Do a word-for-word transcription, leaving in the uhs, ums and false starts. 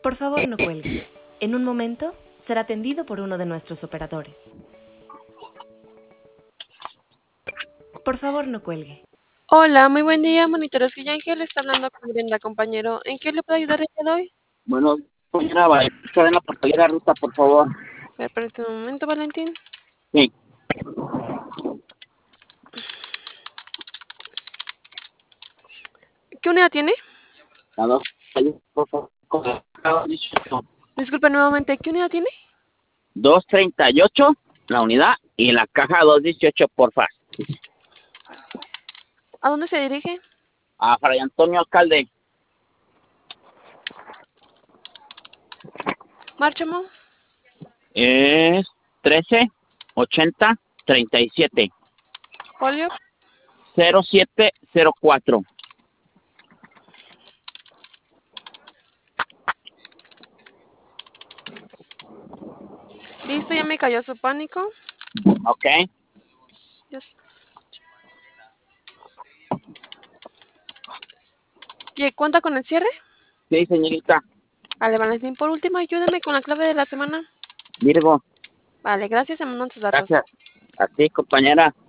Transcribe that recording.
Por favor, no cuelgue. En un momento será atendido por uno de nuestros operadores. Por favor, no cuelgue. Hola, muy buen día, monitores que Ángel está hablando con Brenda, compañero. ¿En qué le puedo ayudar el día de hoy? Bueno, señora, va, está en la papelera ruta, por favor. A ver, espérate un momento, Valentín. Sí. ¿Qué unidad tiene? La dos, por favor. Disculpe nuevamente, ¿qué unidad tiene? doscientos treinta y ocho, la unidad, y la caja doscientos dieciocho, porfa. ¿A dónde se dirige? A Fray Antonio Alcalde. Márchamo. Es trece ochenta treinta y siete Folio. cero siete cero cuatro. Listo, ya me cayó su pánico. Ok. Yes. ¿Y cuenta con el cierre? Sí, señorita. Vale, Valentín, por último, ayúdame con la clave de la semana. Virgo. Vale, gracias, en sus datos. Gracias. A ti, compañera.